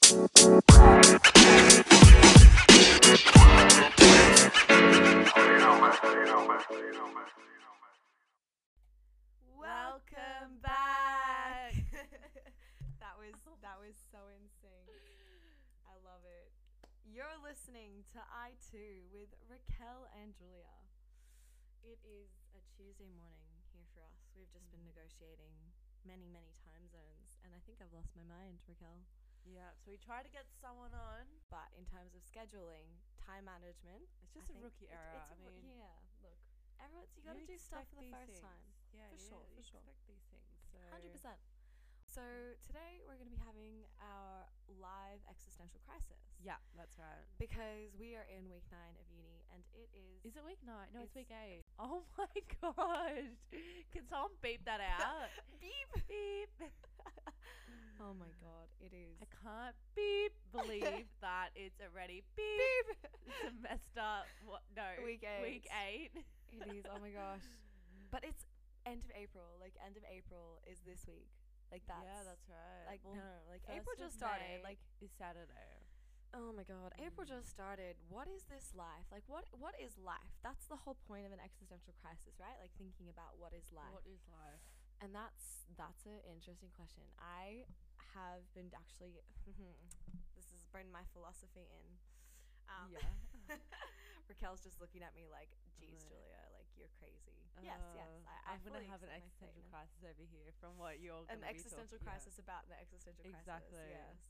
Welcome back. that was so insane. I love it. You're listening to I Too with Raquel and Julia. It is a Tuesday morning here for us. We've just been negotiating many time zones, and I think I've lost my mind, Raquel. Yeah, so we try to get someone on. But in terms of scheduling, time management, It's just a rookie error. yeah. Look, everyone's you got to do stuff for the first things. time. Yeah, for sure. expect these things. So 100%. So today we're going to be having our live existential crisis. Yeah, that's right. Because we are in week 9 of uni, and it is. Is it week 9? No, it's week 8. Oh my god! Can someone beep that out? Beep. Beep. Oh my god, it is. I can't believe that it's already beep. Beep. Semester. What? No. Week 8. Week 8. It is. Oh my gosh. But it's end of April. Like end of April is this week. Like that's. Yeah, that's right. Like well, no. Like April just started. Like is Saturday. oh my god, April just started. What is this life? Like what is life? That's the whole point of an existential crisis, right? Like thinking about what is life. What is life? And that's an interesting question. I have been actually this is bringing my philosophy in. Yeah. Raquel's just looking at me like, geez, Julia, like you're crazy. Yes. I'm gonna have an existential crisis over here from what you're an existential crisis about the existential crisis. Exactly. Yes.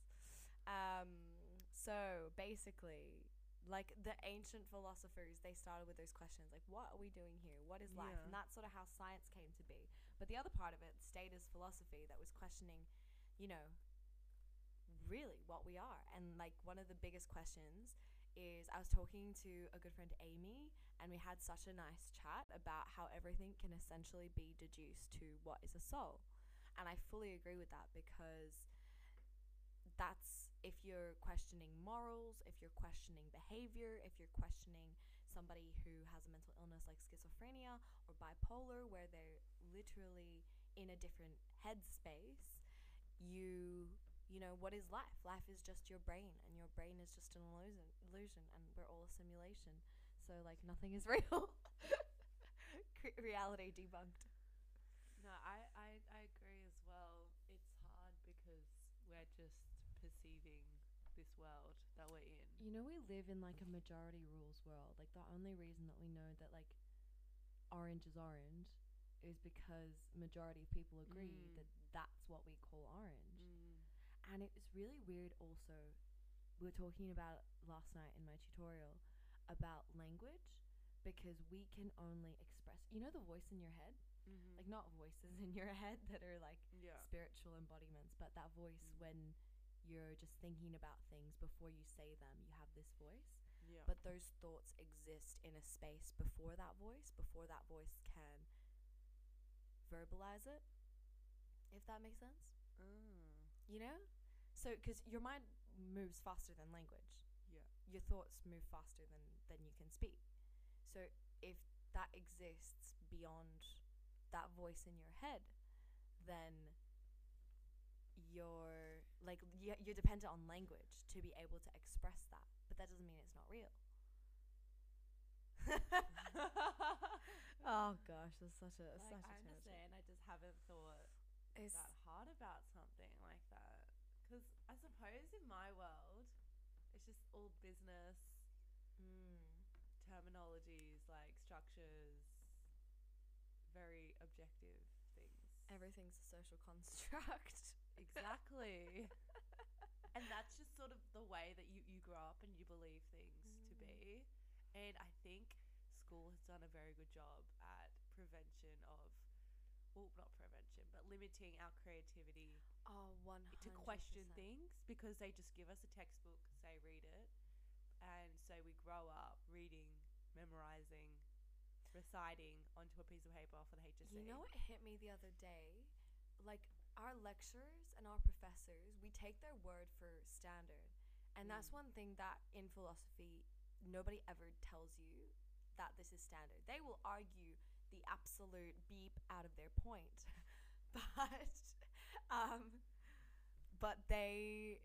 So basically, like the ancient philosophers, they started with those questions like, what are we doing here? What is life? And that's sort of how science came to be. But the other part of it stayed as philosophy that was questioning, really what we are. And like one of the biggest questions is I was talking to a good friend Amy, and we had such a nice chat about how everything can essentially be deduced to what is a soul. And I fully agree with that, because that's if you're questioning morals, if you're questioning behavior, if you're questioning somebody who has a mental illness like schizophrenia or bipolar, where they're literally in a different headspace, you know, what is life? Life is just your brain, and your brain is just an illusion, and we're all a simulation. So like nothing is real. Reality debunked. No, I agree as well. It's hard because we're just perceiving this world that we're in. You know, we live in like a majority rules world. Like the only reason that we know that like orange is orange is because majority of people agree that that's what we call orange. And it's really weird also, we were talking about last night in my tutorial about language, because we can only express, the voice in your head? Like not voices in your head that are like spiritual embodiments, but that voice when you're just thinking about things before you say them, you have this voice. Yeah. But those thoughts exist in a space before that voice can verbalize it, if that makes sense. So because your mind moves faster than language, your thoughts move faster than you can speak. So if that exists beyond that voice in your head, then you're dependent on language to be able to express that, but that doesn't mean it's not real. Oh gosh, that's such a I understand. I just haven't thought that hard about something like that. Because I suppose in my world, it's just all business, terminologies, like structures, very objective things. Everything's a social construct. Exactly. And that's just sort of the way that you grow up and you believe things to be. And I think school has done a very good job at prevention of, well, not prevention, but limiting our creativity. Oh, 100%. To question things, because they just give us a textbook, say read it, and so we grow up reading, memorizing, reciting onto a piece of paper for the HSC. You know what hit me the other day? Like our lecturers and our professors, we take their word for standard, and that's one thing that in philosophy nobody ever tells you that this is standard. They will argue the absolute beep out of their point. But they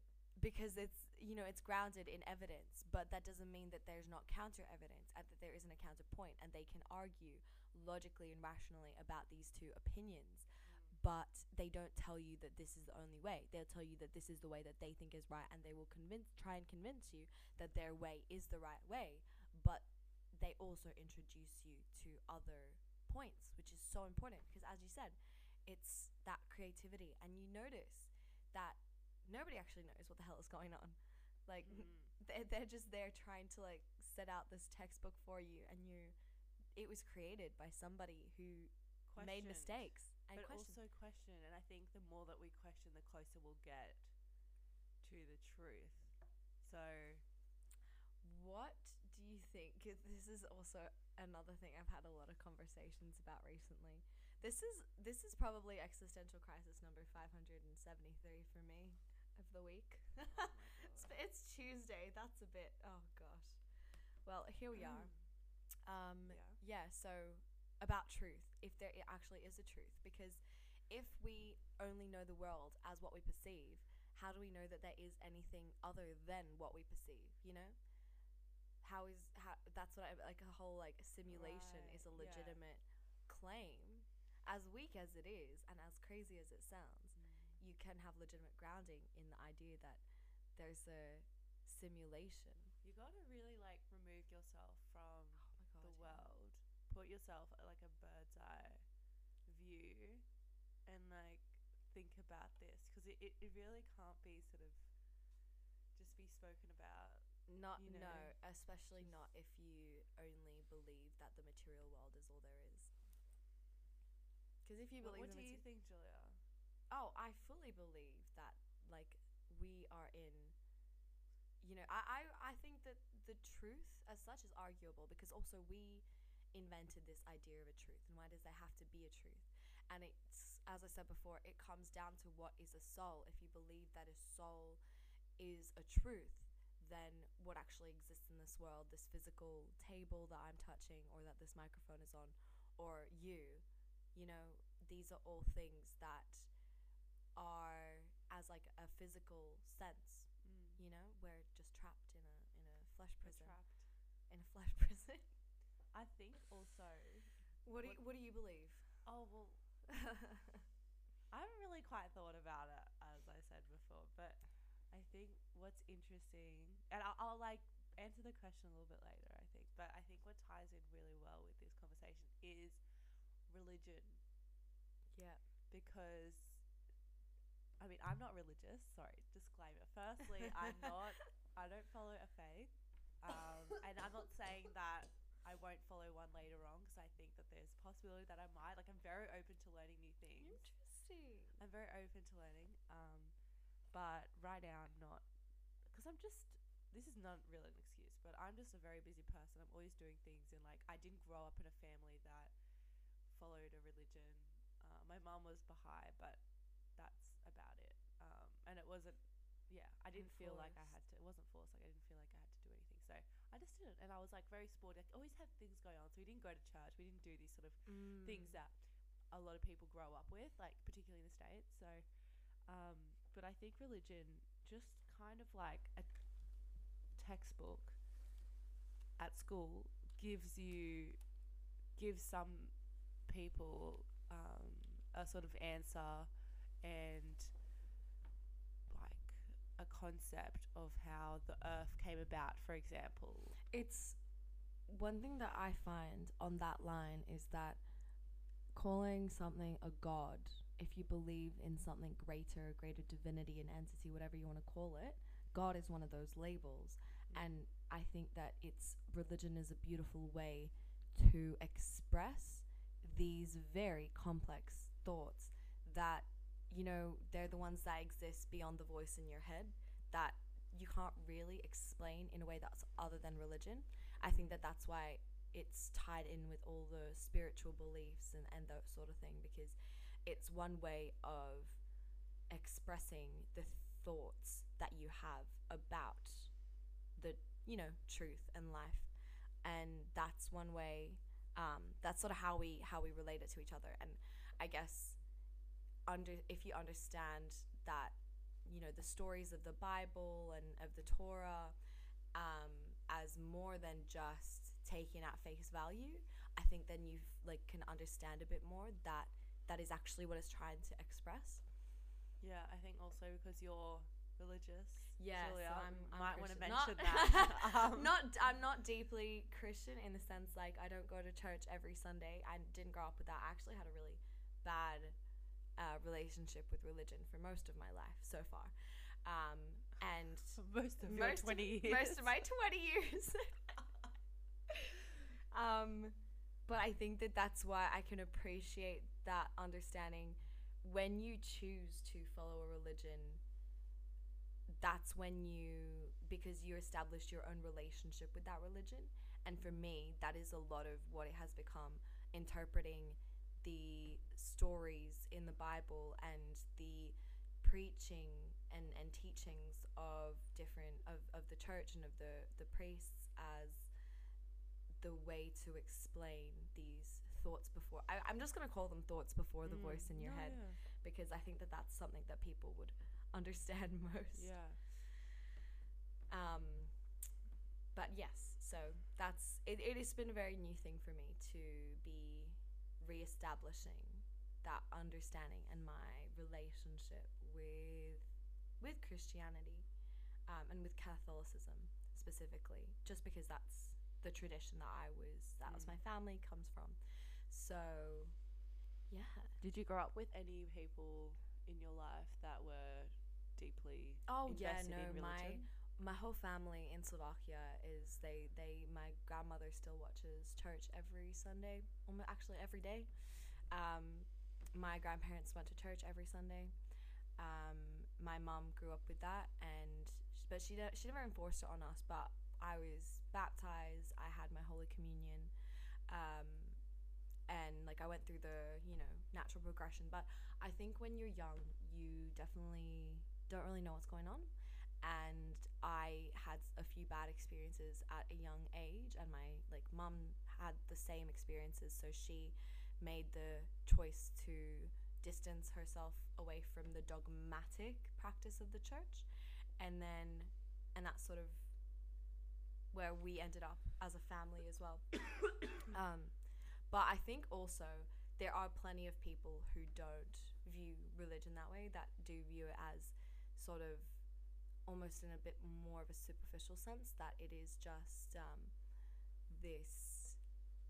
because it's, it's grounded in evidence, but that doesn't mean that there's not counter evidence and that there isn't a counterpoint, and they can argue logically and rationally about these two opinions, but they don't tell you that this is the only way. They'll tell you that this is the way that they think is right, and they will try and convince you that their way is the right way, but they also introduce you to other points, which is so important because, as you said, it's that creativity, and you notice that nobody actually knows what the hell is going on. Like, they're just there trying to, like, set out this textbook for you, and it was created by somebody who made mistakes and but also question. And I think the more that we question, the closer we'll get to the truth. So what do you think? This is also another thing I've had a lot of conversations about recently. This is probably existential crisis number 573 for me of the week. oh It's Tuesday. That's a bit, oh gosh. Well, here we are. Yeah, so about truth, if there actually is a truth, because if we only know the world as what we perceive, how do we know that there is anything other than what we perceive, how that's what I like. A whole, like, simulation is a legitimate claim, as weak as it is and as crazy as it sounds. You can have legitimate grounding in the idea that there's a simulation. You gotta really, like, remove yourself from the yeah. world, put yourself at, like, a bird's eye view, and, like, think about this, because it really can't be sort of just be spoken about. No, especially not if you only believe that the material world is all there is. Because if you believe, what do you think, Julia? Oh, I fully believe that, like, we are in, I think that the truth as such is arguable, because also we invented this idea of a truth, and why does there have to be a truth? And it's, as I said before, it comes down to what is a soul. If you believe that a soul is a truth, then what actually exists in this world, this physical table that I'm touching, or that this microphone is on, or these are all things that are as, like, a physical sense. We're just trapped in a flesh prison. In a flesh prison. I think also. What do you believe? Oh, well, I haven't really quite thought about it, as I said before, but I think what's interesting, and I'll like answer the question a little bit later, I think, but I think what ties in really well with this conversation is religion. Yeah. Because, I mean, I'm not religious, sorry, disclaimer. Firstly, I don't follow a faith, and I'm not saying that I won't follow one later on, because I think that there's a possibility that I might. Like, I'm very open to learning new things. Interesting. I'm very open to learning, but right now I'm not, because this is not really an excuse, but I'm just a very busy person. I'm always doing things, and, like, I didn't grow up in a family that followed a religion. My mum was Baha'i, but that's about it. And it wasn't, I didn't feel like I had to, it wasn't forced, like, I didn't feel like I had to do anything, so I just didn't. And I was, like, very sporty, like, always had things going on, so we didn't go to church, we didn't do these sort of things that a lot of people grow up with, like, particularly in the States. So but I think religion, just kind of like a textbook at school, gives some people a sort of answer and, like, a concept of how the earth came about, for example. It's one thing that I find on that line is that calling something a god, if you believe in something greater divinity, an entity, whatever you want to call it, God is one of those labels. And I think that religion is a beautiful way to express these very complex thoughts that, they're the ones that exist beyond the voice in your head, that you can't really explain in a way that's other than religion. I think that that's why it's tied in with all the spiritual beliefs and that sort of thing, because it's one way of expressing the thoughts that you have about the, truth and life. And that's one way, that's sort of how we relate it to each other. And I guess if you understand that the stories of the Bible and of the Torah, as more than just taken at face value, I think then you can understand a bit more that is actually what it's trying to express. Yeah, I think also because you're religious. Yeah, Julia, so I'm might want to Christian. mention that. I'm not deeply Christian in the sense I don't go to church every Sunday. I didn't grow up with that. I actually had a really bad relationship with religion for most of my life so far, and most of your 20 years. Most of my 20 years. But I think that's why I can appreciate that understanding. When you choose to follow a religion, that's because you established your own relationship with that religion. And for me, that is a lot of what it has become, interpreting the stories in the Bible and the preaching and teachings of the church and of the priests as the way to explain these thoughts before. I'm just going to call them thoughts before the voice in your head, because I think that's something that people would understand most. Yeah. But yes, so that's it. It has been a very new thing for me to be reestablishing that understanding and my relationship with Christianity, and with Catholicism specifically, just because that's the tradition that was my family comes from. So yeah. Did you grow up with any people in your life that were deeply invested in religion? My whole family in Slovakia is my grandmother still watches church every Sunday, actually every day. My grandparents went to church every Sunday. My mom grew up with that, but she never enforced it on us. But I was baptized. I had my Holy Communion, and I went through the natural progression. But I think when you're young, you definitely don't really know what's going on. And I had a few bad experiences at a young age, and my mum had the same experiences, so she made the choice to distance herself away from the dogmatic practice of the church, and that's sort of where we ended up as a family as well. But I think also there are plenty of people who don't view religion that way, that do view it as sort of almost in a bit more of a superficial sense, that it is just this,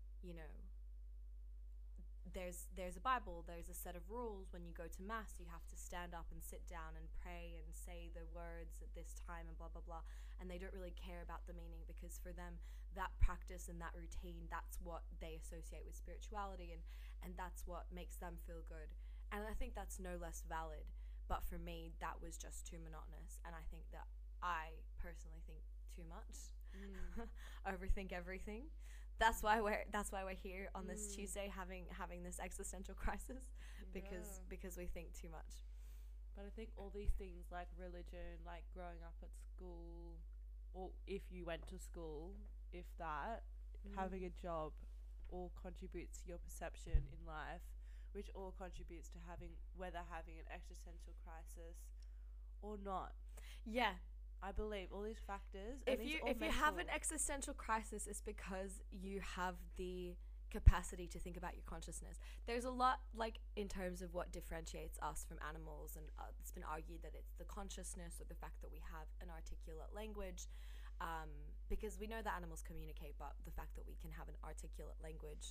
there's a Bible, there's a set of rules. When you go to mass, you have to stand up and sit down and pray and say the words at this time and blah blah blah, and they don't really care about the meaning, because for them that practice and that routine, that's what they associate with spirituality, and that's what makes them feel good. And I think that's no less valid. But for me, that was just too monotonous, and I think that I personally think too much, overthink everything. That's why we're here on this Tuesday having this existential crisis, because we think too much. But I think all these things like religion, like growing up at school, or if you went to school, if that, having a job, all contributes to your perception in life, which all contributes to having an existential crisis or not. Yeah. I believe all these factors. If you have an existential crisis, it's because you have the capacity to think about your consciousness. There's a lot, in terms of what differentiates us from animals, and it's been argued that it's the consciousness, or the fact that we have an articulate language, because we know that animals communicate, but the fact that we can have an articulate language,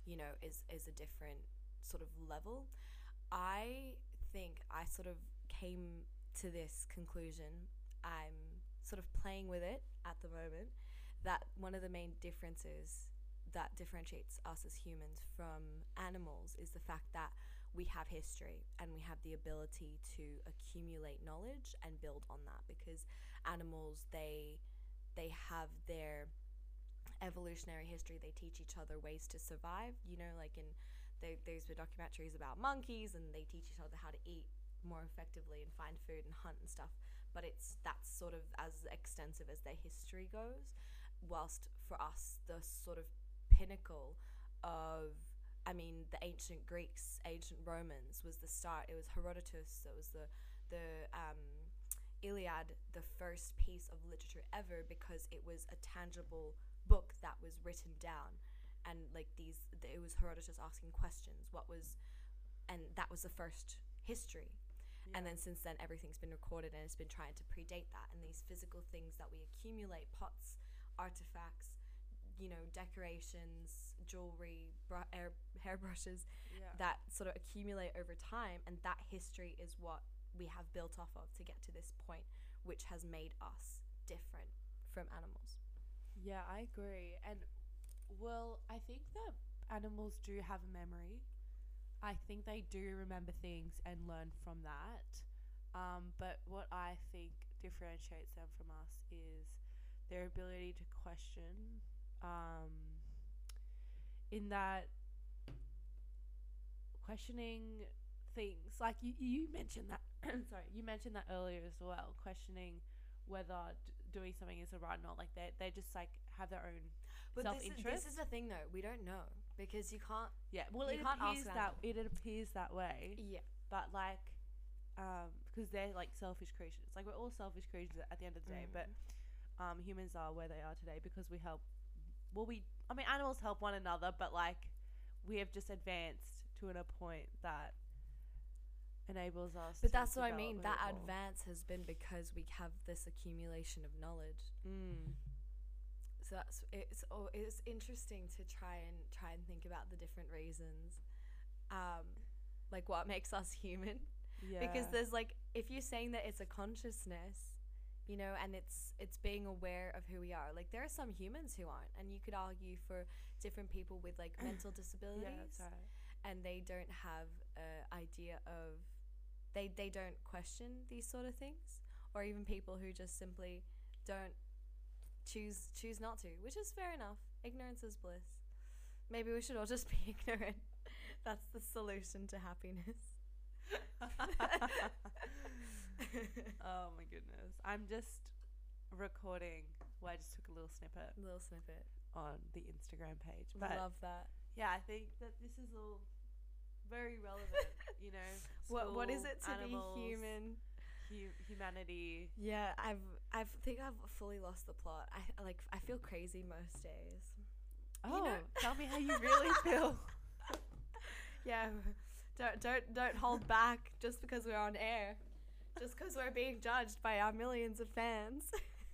is a different sort of level. I think I sort of came to this conclusion. I'm sort of playing with it at the moment, that one of the main differences that differentiates us as humans from animals is the fact that we have history and we have the ability to accumulate knowledge and build on that, because animals, they have their evolutionary history. They teach each other ways to survive, there's been documentaries about monkeys, and they teach each other how to eat more effectively and find food and hunt and stuff. But that's sort of as extensive as their history goes. Whilst for us, the sort of pinnacle of, the ancient Greeks, ancient Romans was the start. It was Herodotus. It was the Iliad the first piece of literature ever because it was a tangible book that was written down, and like it was Herodotus asking questions. And that was the first history. Yeah. And then since then, everything's been recorded and it's been trying to predate that. And these physical things that we accumulate, pots, artifacts, decorations, jewelry, hairbrushes, that sort of accumulate over time. And that history is what we have built off of to get to this point, which has made us different from animals. Yeah, I agree. And, well, I think that animals do have a memory. I think they do remember things and learn from that. But what I think differentiates them from us is their ability to question. In that questioning things, like you mentioned that. Sorry, you mentioned that earlier as well. Questioning whether doing something is right or not. Like they just like have their own self-interest. This is the thing, though. We don't know because you can't. Yeah, well, it appears that way. Yeah, but like, because they're like selfish creatures. Like we're all selfish creatures at the end of the day. But humans are where they are today because we help. Well, animals help one another, but like, we have just advanced to a point that enables us. But that's what I mean. That advance has been because we have this accumulation of knowledge. So it's interesting to try and think about the different reasons, like what makes us human. Yeah. Because there's like, if you're saying that it's a consciousness, and it's being aware of who we are. Like there are some humans who aren't, and you could argue for different people with like mental disabilities. Yeah, that's right. And they don't have an idea of, they don't question these sort of things, or even people who just simply don't choose not to, which is fair enough. Ignorance is bliss. Maybe we should all just be ignorant. That's the solution to happiness. Oh my goodness. I'm just recording. Well, I just took a little snippet on the Instagram page. But I love that. Yeah, I think that this is all very relevant, what is it to animals, be human? Humanity. Yeah, I think I've fully lost the plot. I feel crazy most days. Oh, tell me how you really feel. Yeah, don't hold back just because we're on air, just because we're being judged by our millions of fans.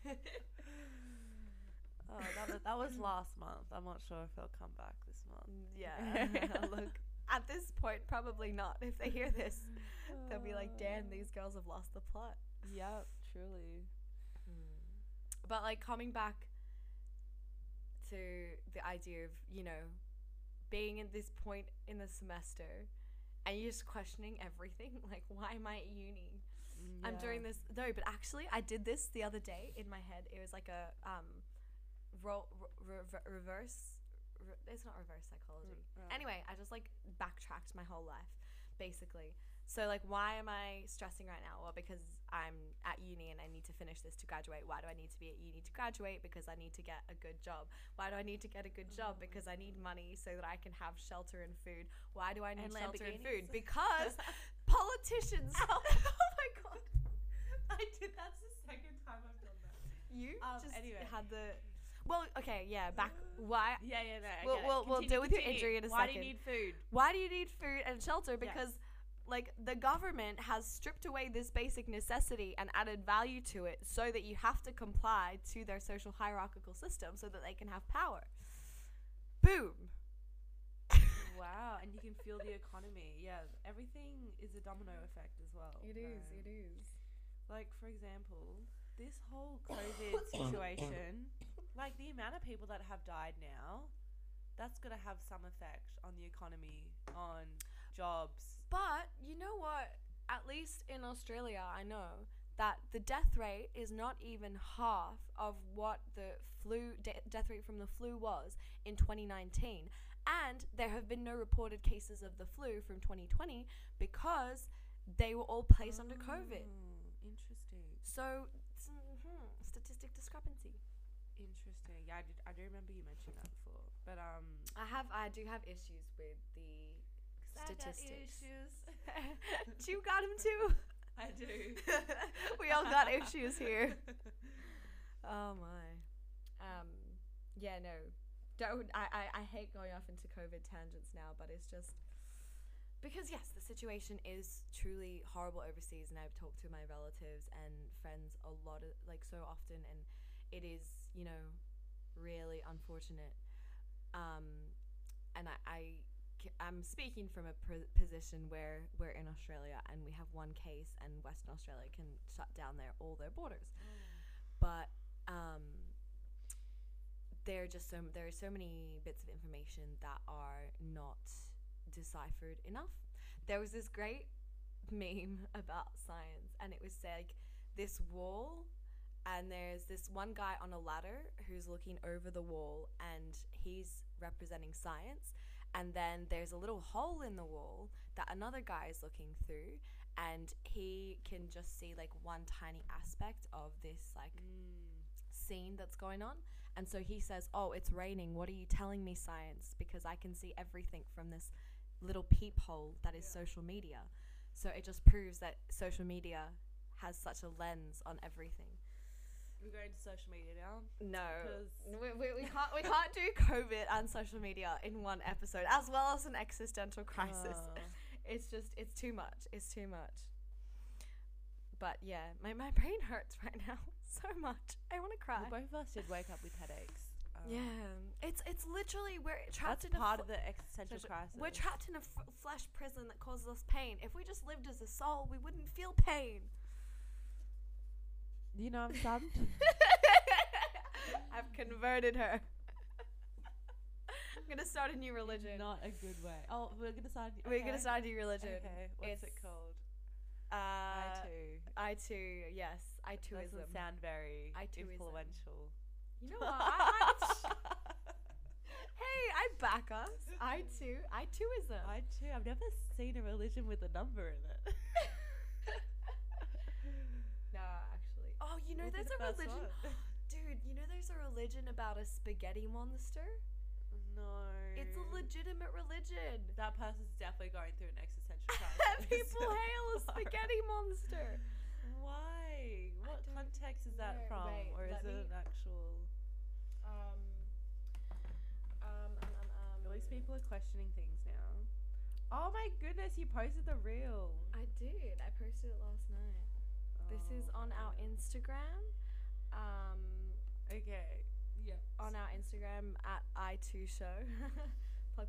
Oh, that was last month. I'm not sure if it'll come back this month. Yeah, look. At this point, probably not. If they hear this, they'll be like, damn, these girls have lost the plot. Yep, truly. But, like, coming back to the idea of, being at this point in the semester and you're just questioning everything. Like, why am I at uni? Yeah. I'm doing this. No, but actually, I did this the other day in my head. It was like a reverse. It's not reverse psychology. Anyway, I just like backtracked my whole life, basically. So like, why am I stressing right now? Well, because I'm at uni and I need to finish this to graduate. Why do I need to be at uni to graduate? Because I need to get a good job. Why do I need to get a good job? Because I need money so that I can have shelter and food. Why do I need shelter and food? Because politicians. Oh my god! That's the second time I've done that. You just anyway. Had the. Well, okay, yeah, back. Why? Yeah, no. We'll deal with your injury in a second. Why do you need food? Why do you need food and shelter? Because, like, the government has stripped away this basic necessity and added value to it so that you have to comply to their social hierarchical system so that they can have power. Boom. Wow, and you can feel the economy. Yeah, everything is a domino effect as well. It is. Like, for example, this whole COVID situation... Like, the amount of people that have died now, that's going to have some effect on the economy, on jobs. But, you know what? At least in Australia, I know that the death rate is not even half of what the death rate from the flu was in 2019. And there have been no reported cases of the flu from 2020 because they were all placed under COVID. Interesting. So, statistic discrepancy. Interesting. Yeah, I do remember you mentioning that before. But I do have issues with the statistics. Issues. You got them too. I do. We all got issues here. Oh my. Yeah, no. Don't I hate going off into COVID tangents now, but it's just because yes, the situation is truly horrible overseas, and I've talked to my relatives and friends a lot of like so often, and it is, you know, really unfortunate. And I'm speaking from a position where we're in Australia and we have one case, and Western Australia can shut down all their borders. But there are so many bits of information that are not deciphered enough. There was this great meme about science, and it was like this wall, and there's this one guy on a ladder who's looking over the wall, and he's representing science. And then there's a little hole in the wall that another guy is looking through, and he can just see like one tiny aspect of this like scene that's going on. And so he says, "Oh, it's raining. What are you telling me, science? Because I can see everything from this little peephole that is social media." So it just proves that social media has such a lens on everything. We're going to social media now. No, we can't do COVID and social media in one episode, as well as an existential crisis. It's too much. It's too much. But yeah, my brain hurts right now so much. I want to cry. Well, both of us did wake up with headaches. It's literally we're trapped that's in part of the existential crisis. We're trapped in a flesh prison that causes us pain. If we just lived as a soul, we wouldn't feel pain. You know, I'm stunned. I've converted her. I'm gonna start a new religion. Not a good way. Oh, we're gonna start. Okay. We're gonna start a new religion. Okay, what's it called? I too. Yes, I tooism. Doesn't sound very influential. You know what? Hey, I back us. I tooism. I too. I've never seen a religion with a number in it. No, actually. Oh, you know, there's a religion. Dude, you know, there's a religion about a spaghetti monster? No. It's a legitimate religion. That person's definitely going through an existential crisis. People hail a spaghetti monster. Why? What context is that from? Wait, or is it an actual... At least people are questioning things now. Oh my goodness, you posted the reel. I did. I posted it last night. This is on our Instagram. Okay. Yeah. On our Instagram at I2Show. plug.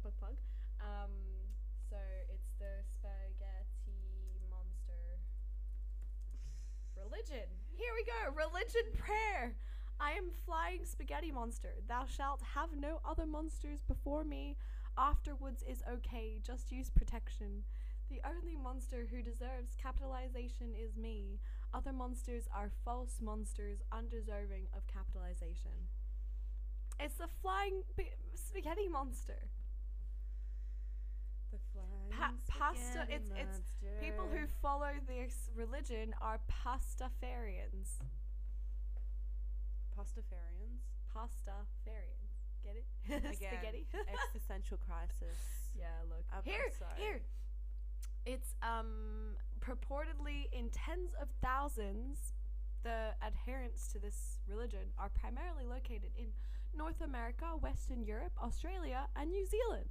So it's the spaghetti monster religion. Here we go. Religion prayer. I am flying spaghetti monster. Thou shalt have no other monsters before me. Afterwards is okay. Just use protection. The only monster who deserves capitalization is me. Other monsters are false monsters undeserving of capitalization. It's the flying spaghetti monster. The flying pasta. spaghetti It's monster. people who follow this religion are pastafarians. Pastafarians? Pastafarians. Get it? Again, Spaghetti. existential crisis. Yeah, look. I'm Here. sorry. It's purportedly in tens of thousands. The adherents to this religion are primarily located in North America, Western Europe, Australia, and New Zealand.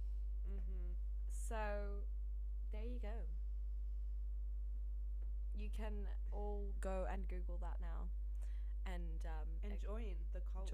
So, there you go. You can all go and Google that now, and join the cult.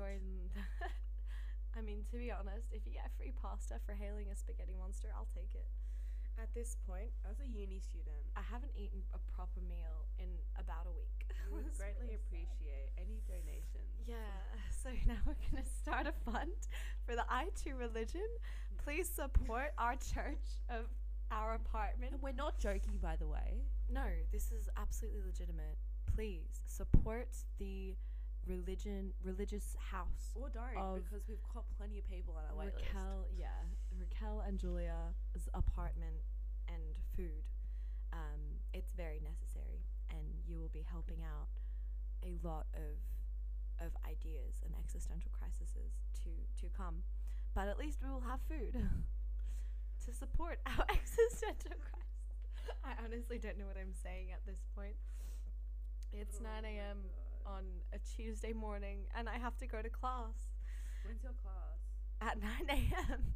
I mean, to be honest, if you get free pasta for hailing a spaghetti monster, I'll take it. At this point, As a uni student, I haven't eaten a proper meal in about a week. we would It's greatly really sad. appreciate any donations. Yeah, so now we're going to start a fund for the I2 religion. Please support our church of our apartment. And we're not joking, by the way. No, this is absolutely legitimate. Please support the religious house. Or don't, Of because we've got plenty of people on our wait list. Raquel and Julia's apartment and food. It's very necessary, and you will be helping out a lot of ideas and existential crises to come. But at least we will have food to support our existential crisis. I honestly don't know what I'm saying at this point. It's Oh 9 my a.m. God. on a Tuesday morning, and I have to go to class When's your class? at 9 a.m.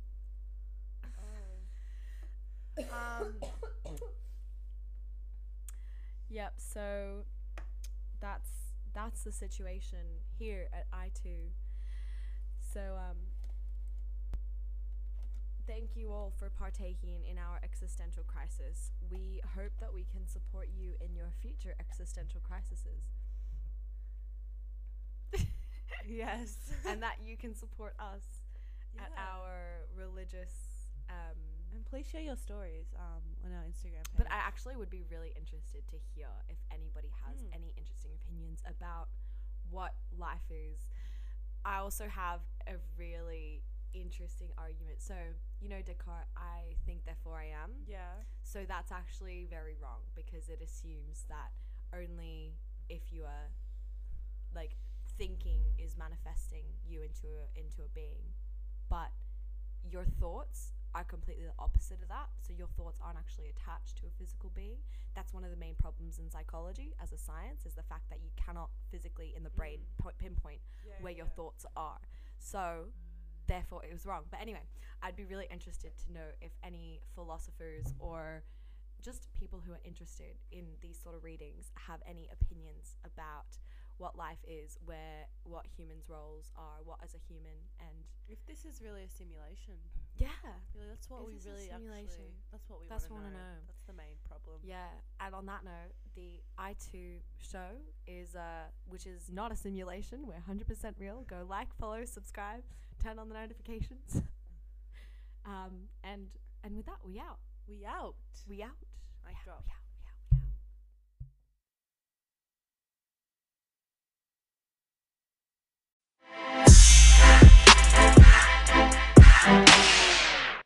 Oh. Yep, so that's the situation here at I2. So thank you all for partaking in our existential crisis. We hope that we can support you in your future existential crises. Yes. And that you can support us at Yeah. our religious And please share your stories on our Instagram page. but I actually would be really interested to hear if anybody has any interesting opinions about what life is. I also have a really interesting argument. So, you know, Descartes, I think, therefore I am. Yeah. So that's actually very wrong because it assumes that only if you are, like, thinking is manifesting you into a being. But your thoughts are completely the opposite of that. So your thoughts aren't actually attached to a physical being. That's one of the main problems in psychology as a science, is the fact that you cannot physically in the brain pinpoint where your thoughts are. So therefore it was wrong. But anyway, I'd be really interested to know if any philosophers or just people who are interested in these sort of readings have any opinions about what life is, what humans' roles are, what is a human, and If this is really a simulation, yeah, really, that's what Is we this a really simulation? actually. That's what we That's want to wanna know. know. That's the main problem. yeah. And on that note, the I2 show is which is not a simulation. We're 100% real. go like, follow, subscribe, turn on the notifications. And with that, we out. We out. We out. Mic drop. We out.